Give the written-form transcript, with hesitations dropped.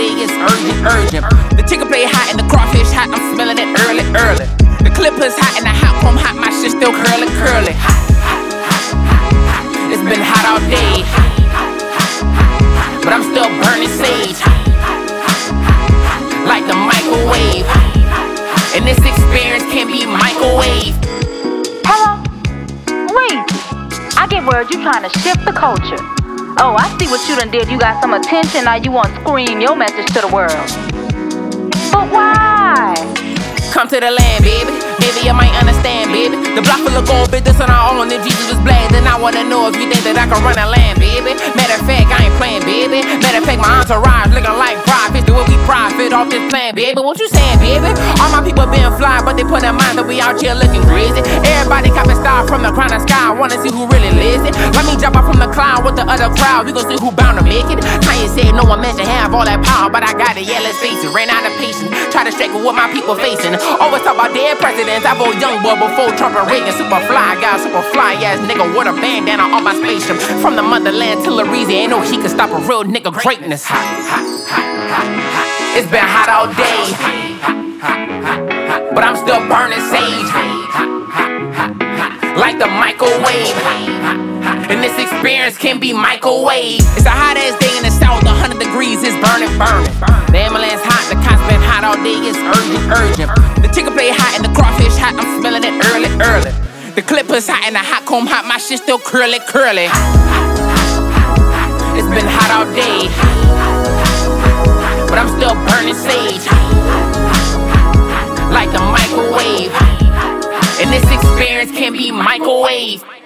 day, it's urgent. The chicken play hot and the crawfish hot, I'm smelling it early. The clippers hot and the hot comb hot, my shit still curly. It's been hot all day, but I'm still burning sage like the microwave, and this experience can be microwave. Hello? Wait, I get word you trying to shift the culture. Oh, I see what you done did. You got some attention, now you want to scream your message to the world. But why? Come to the land, baby. Maybe you might understand, baby. The block full of gold bitches on our own. If Jesus was black, then I wanna know if you think that I can run a land, baby. Matter of fact, I ain't playing, baby. Matter of fact, my entourage looking like profits. Do what we profit off this plan, baby. What you saying, baby? All my people been fly, but they put in mind that we out here looking crazy. Everybody copping style from the crown of sky. Wanna see who really lives it. Let me jump off from the cloud with the other crowd. We gon' see who bound to make it. Kanye said no one meant to have all that power, but I got it, yeah, let's face it. Ran out of patience. Try to shake what my people facing. Always talk about dead presidents. I vote young boy before Trump and Reagan. Super fly guy, super fly ass nigga with a bandana on my spaceship. From the motherland to Louisiana, ain't no he can stop a real nigga greatness. It's been hot all day, but I'm still burning sage like the microwave, and this experience can be microwave. It's a hot ass day in the south, 100 degrees, it's burning. The ambulance hot, the cops been hot all day, it's urgent. The chicken play hot and the crawfish hot, I'm smelling it early. The clippers hot and the hot comb hot, my shit still curly. It's been hot all day, but I'm still burning sage like the microwave, and this experience can be microwave.